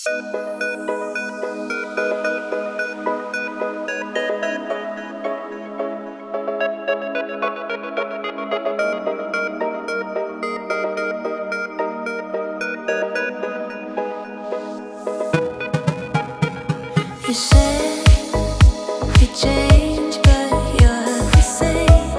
You said you change, but you're the same.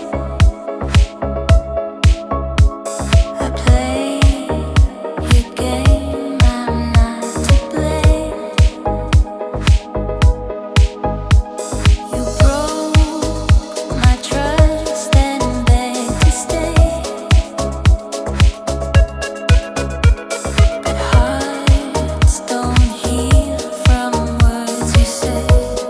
I play your game, I'm not to blame. You broke my trust and begged to stay, but hearts don't heal from words you say.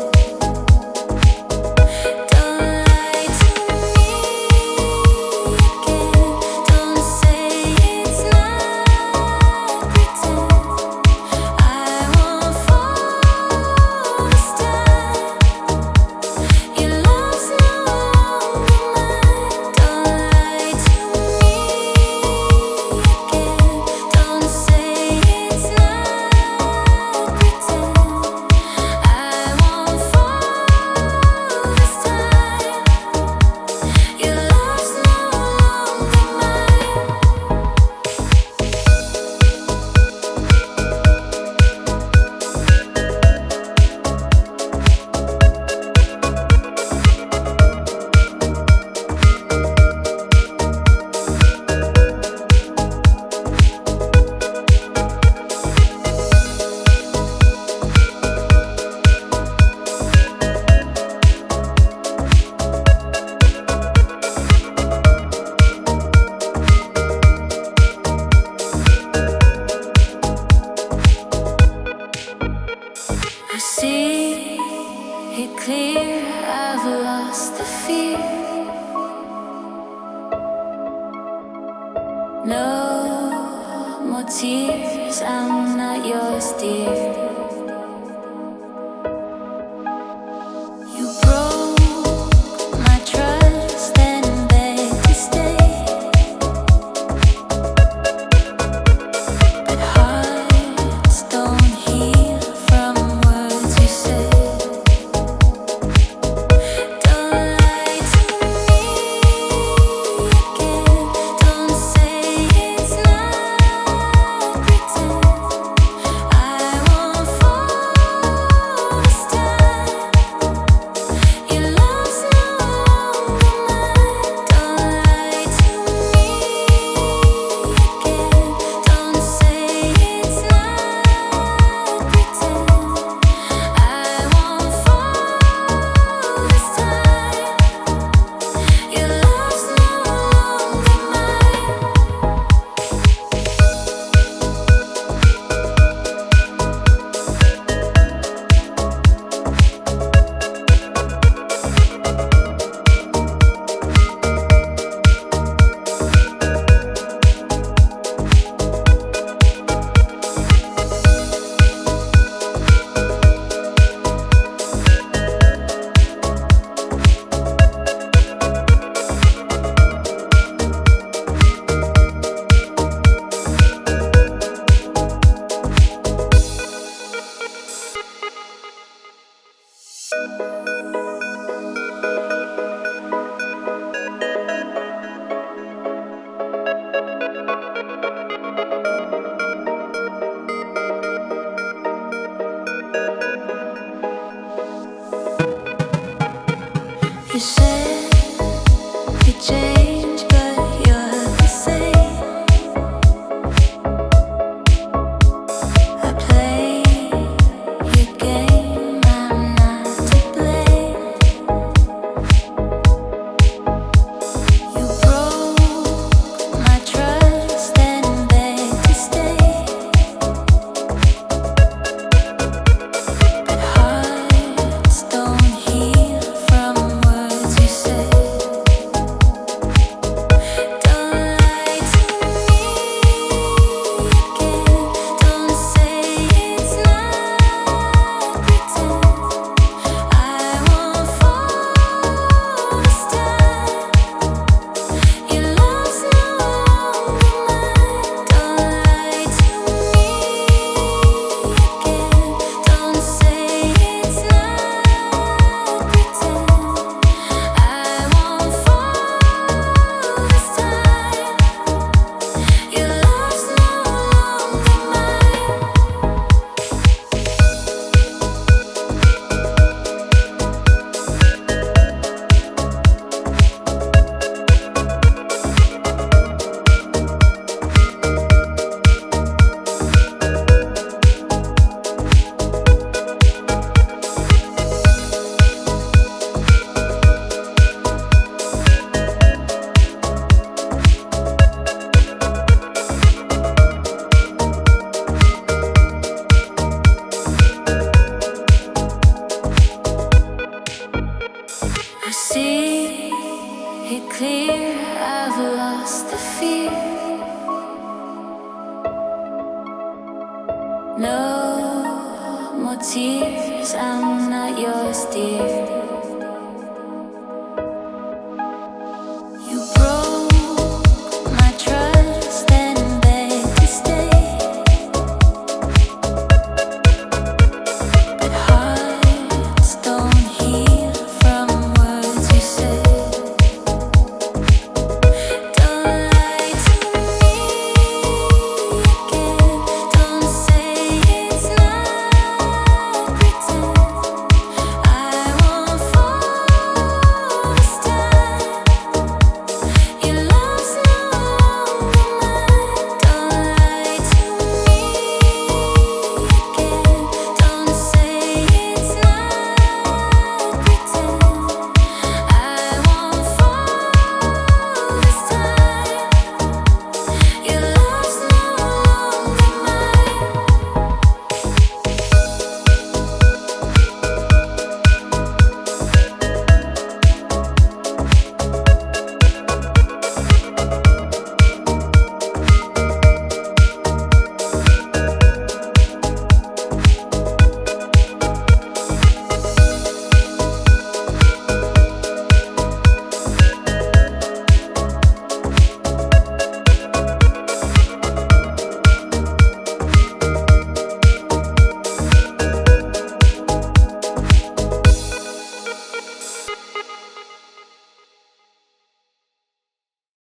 Don't lie to me again. Don't say it's not pretend. I won't fall this time. Your love's no longer mine. Don't lie to me again. Don't say it's not pretend. I won't fall this time. Your love's no longer mine. I see it clear, I've lost the fear. No more tears, I'm not yours, dear. You broke my trust and begged to stay, but hearts don't heal from words you say. Don't lie to me again. Don't say it's not pretend. I won't fall this time. Your love's no longer mine. Don't lie to me again. Don't say it's not pretend. I won't fall this time. Your love's no longer mine. You said you change, but you're the same. I play your game, I'm not to blame. You broke my trust and begged to stay, but hearts don't heal from words you say. No more tears, I'm not yours, dear.